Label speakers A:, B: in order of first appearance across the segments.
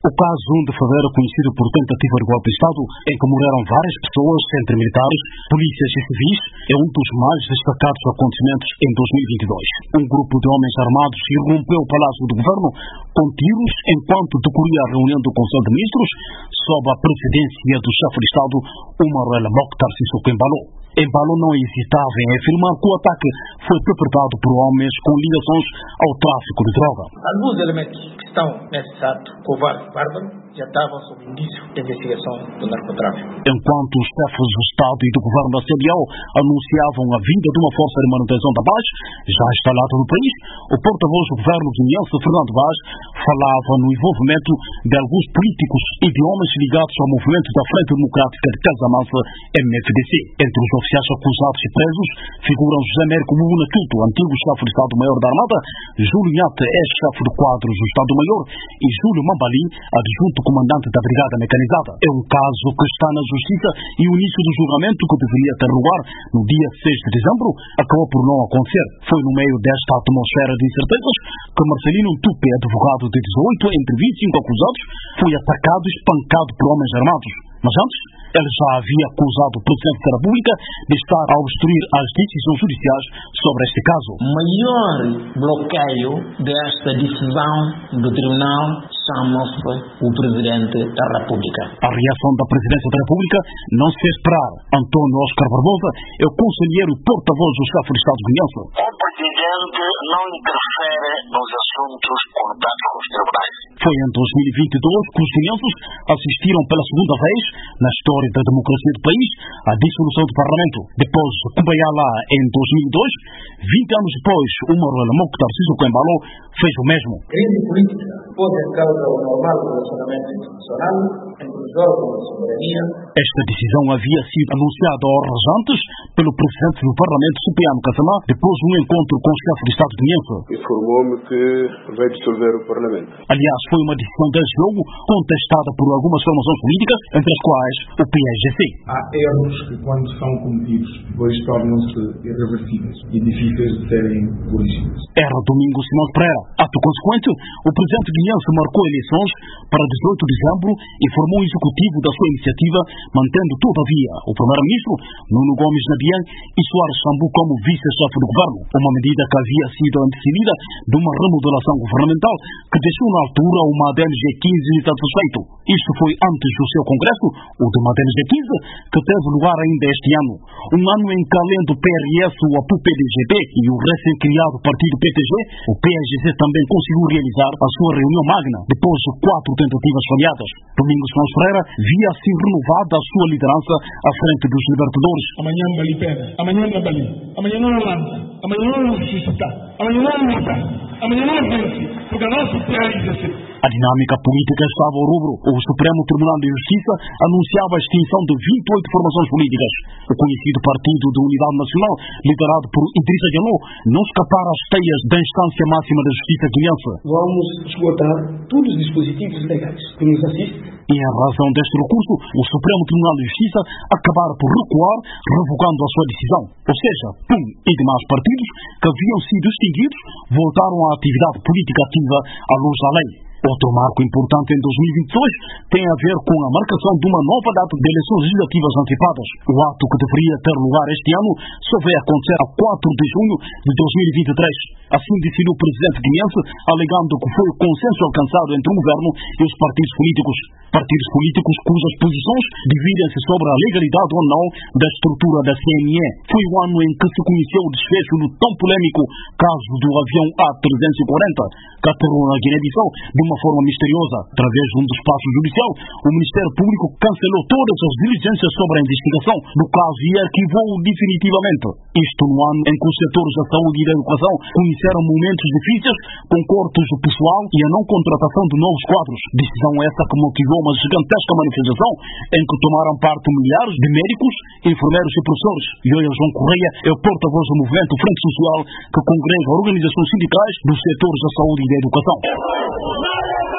A: O caso 1 de fevereiro, conhecido por tentativa de golpe de Estado, em que morreram várias pessoas, entre militares, polícias e civis, é um dos mais destacados acontecimentos em 2022. Um grupo de homens armados irrompeu o Palácio do Governo com tiros enquanto decorria a reunião do Conselho de Ministros sob a presidência do chefe de Estado, Omar El-Mokhtar Sissoko Embalo. Embalo não hesitava em afirmar que o ataque foi perpetrado por homens com ligações ao tráfico de droga.
B: Alguns elementos que estão nesse ato covarde e bárbaro já estavam sob indício de investigação do narcotráfico.
A: Enquanto os chefes do Estado e do Governo da CDAO anunciavam a vinda de uma força de manutenção da paz já instalada no país, o porta-voz do Governo guineense, Fernando Vaz, falava no envolvimento de alguns políticos e de homens ligados ao movimento da Frente Democrática de Casamance, MFDC. Entre os oficiais acusados e presos figuram José Américo Muguna Tuto, antigo chefe de Estado-Maior da Armada, Júlio Nhate, ex-chefe de quadros do Estado-Maior, e Júlio Mambali, adjunto comandante da Brigada Mecanizada. É um caso que está na Justiça e o início do julgamento, que deveria ter lugar no dia 6 de dezembro, acabou por não acontecer. Foi no meio desta atmosfera de incertezas que Marcelino Tupe, advogado de 18 entre 25 acusados, foi atacado e espancado por homens armados. Mas antes, ele já havia acusado o Presidente da República de estar a obstruir as decisões judiciais sobre este caso.
C: O maior bloqueio desta decisão do Tribunal chama-se o Presidente da República.
A: A reação da Presidência da República não se fez esperar. Antônio Oscar Barbosa é o conselheiro e porta-voz do chefe de Estado guineense.
D: O Presidente não interfere nos assuntos contados com os tribunais.
A: Foi em 2022 que os guineenses assistiram pela segunda vez, na história da democracia do país, à dissolução do Parlamento. Depois, Cubayala, em 2002, 20 anos depois, Omar El-Mokhtar Sissoko Embalo fez o mesmo.
B: A crise política pôs em causa o normal relacionamento institucional entre os órgãos de soberania.
A: Esta decisão havia sido anunciada horas antes pelo presidente do Parlamento, Cipriano Kasama, depois de um encontro com o chefe de Estado guineense.
E: Informou-me que vai dissolver o Parlamento.
A: Aliás, foi uma decisão desse jogo contestada por algumas formações políticas, entre as quais o PSGC.
F: Há erros que, quando são cometidos, depois tornam-se irreversíveis e difíceis de serem corrigidos.
A: Era Domingos Simões Pereira. Ato consequente, o presidente guineense marcou eleições para 18 de dezembro e formou um executivo da sua iniciativa, mantendo, todavia, o primeiro-ministro, Nuno Gomes Nabian, e Soares Sambu como vice-chefe do governo. Uma medida que havia sido antecedida de uma remodelação governamental que deixou na altura o MADENG 15 insatisfeito. Isto foi antes do seu congresso, o do MADENG 15, que teve lugar ainda este ano. Um ano em que, além do PRS, o APU-PDGP e o recém-criado partido PTG, o PSGC também conseguiu realizar a sua reunião magna, depois de 4 tentativas falhadas. Domingos Simões Pereira via assim renovada a sua liderança à frente dos Libertadores.
F: Amanhã não vale pena, amanhã não vale, amanhã não lança, amanhã não suscita, amanhã não luta, amanhã não vence, porque a nossa PSGC.
A: A dinâmica política estava ao rubro. O Supremo Tribunal de Justiça anunciava a extinção de 28 formações políticas. O conhecido Partido de Unidade Nacional, liderado por Idrissa Diallo, não escapara às teias da instância máxima da Justiça guineense.
G: Vamos esgotar todos os dispositivos legais que nos assistem.
A: E em razão deste recurso, o Supremo Tribunal de Justiça acabara por recuar, revogando a sua decisão. Ou seja, PUM e demais partidos que haviam sido extinguidos voltaram à atividade política ativa à luz da lei. Outro marco importante em 2022 tem a ver com a marcação de uma nova data de eleições legislativas antecipadas. O ato, que deveria ter lugar este ano, só vai acontecer a 4 de junho de 2023. Assim decidiu o presidente guineense, alegando que foi o consenso alcançado entre o governo e os partidos políticos. Partidos políticos cujas posições dividem-se sobre a legalidade ou não da estrutura da CNE. Foi o ano em que se conheceu o desfecho do tão polêmico caso do avião A340, que aterrou na Guiné-Bissau de uma forma misteriosa. Através de um despacho judicial, o Ministério Público cancelou todas as diligências sobre a investigação do caso e arquivou-o definitivamente. Isto no ano em que os setores da saúde e da educação conheceram momentos difíceis, com cortes do pessoal e a não contratação de novos quadros. Decisão essa que motivou uma gigantesca manifestação em que tomaram parte milhares de médicos, enfermeiros e professores. Yoya João Correia é o porta-voz do movimento Frente Social, que congrega organizações sindicais dos setores da saúde e da educação.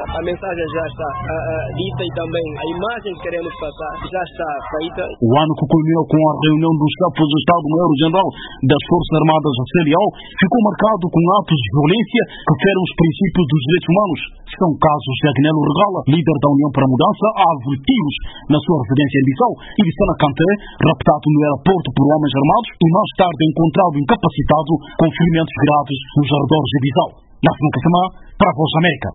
H: a mensagem já está dita e também a imagem que queremos passar já está feita.
A: O ano que culminou com a reunião dos chefes do Estado-Maior-General das Forças Armadas da CEDEAO ficou marcado com atos de violência que ferem os princípios dos direitos humanos. São casos de Agnello Regala, líder da União para a Mudança, alvo de tiros na sua residência em Bissau, e de Sana Kanté, raptado no aeroporto por homens armados e mais tarde encontrado incapacitado com ferimentos graves nos arredores de Bissau. Nassim Kassamá, para a Voz da América.